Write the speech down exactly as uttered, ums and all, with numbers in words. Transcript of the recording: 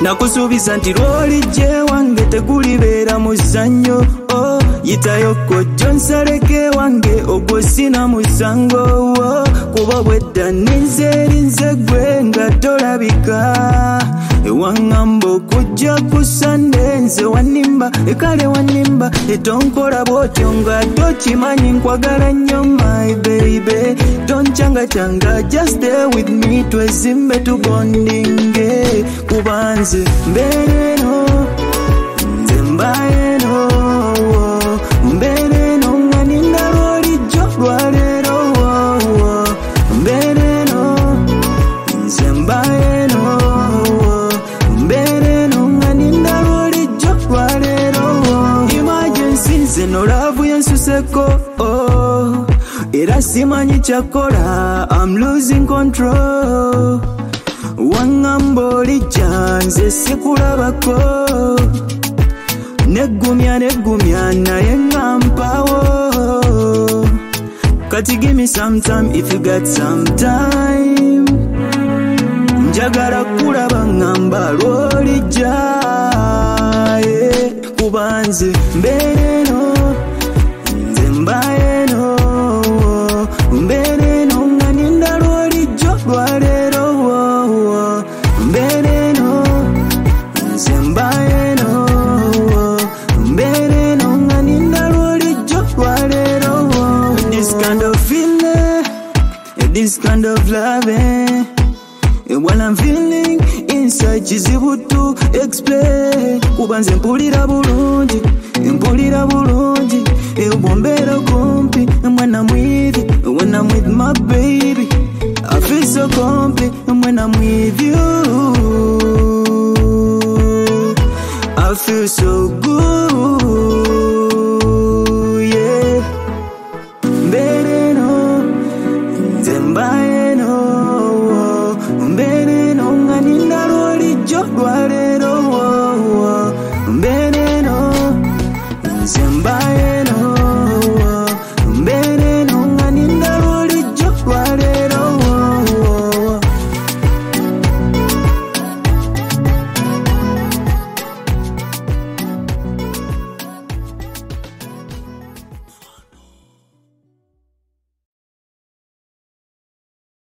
nakusuubiza nti lw'olijje wange tegulibeera muzannyo. Oh, yitayo kojjo nsaleke wange ogwo sina musango. Oh, kuba bwedda ninze erinze gwe nga tolabika. Ewaŋŋamba okujja ku Sunday nze wanimba, ekale wanimba, etonkola bw'otyo nga tokimanyi nkwagala nnyo my baby. Tonchangachanga, just stay with me twezimbe tubondinge. Kuba nze mbeera eno, nze mbaye eno, mbeera eno nga ninda lw'olijjo lwaleero. Mbeera eno, nze mbaye eno, mbeera eno nga ninda lw'olijjo lwaleero. Emergency nze no laavu yensuseko, oh, era simanyi kyakola, I'm losing control. Waŋŋamba olijja nze sikulabako, neggumya neggumya naye ŋŋampawo. Kati give me some time if you got some time. Njagala kulaba ŋŋamba lw'olijja, yeah. Kuba nze mbeera eno, nze mbaye eno, mbeera eno nga ninda lw'olijjo lwaleero. Mbeera eno, nze mbaye eno, mbeera eno nga ninda lw'olijjo lwaleero. This kind of feeling, this kind of loving, what I'm feeling inside kizibu to explain. Kuba nze mpulira bulungi, mpulira bulungi, ebwombeera kumpi when I'm with you, when I'm with my baby I feel so complete when I'm with you. I feel so good.